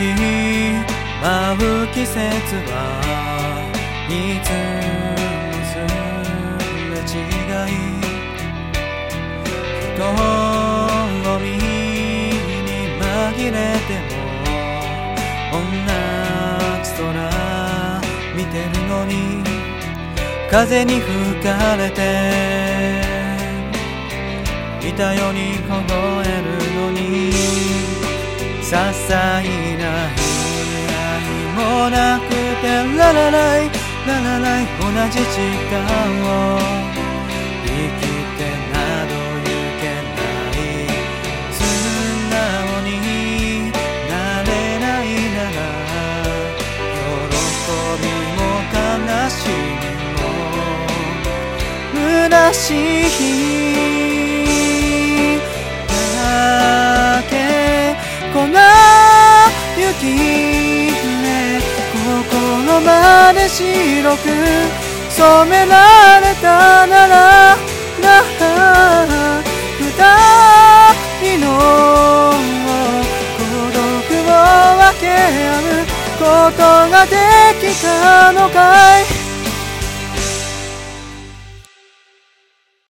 舞う季節はいつもすれ違い、人混みに紛れても同じ空見てるのに、風に吹かれていたように凍えるのに、些細なもなくてララライララライ、同じ時間を生きてなど行けない、素直になれないなら、喜びも悲しみも虚しいだけ、粉雪心まで白く染められたなら、二人の孤独を分け合うことができたのかい。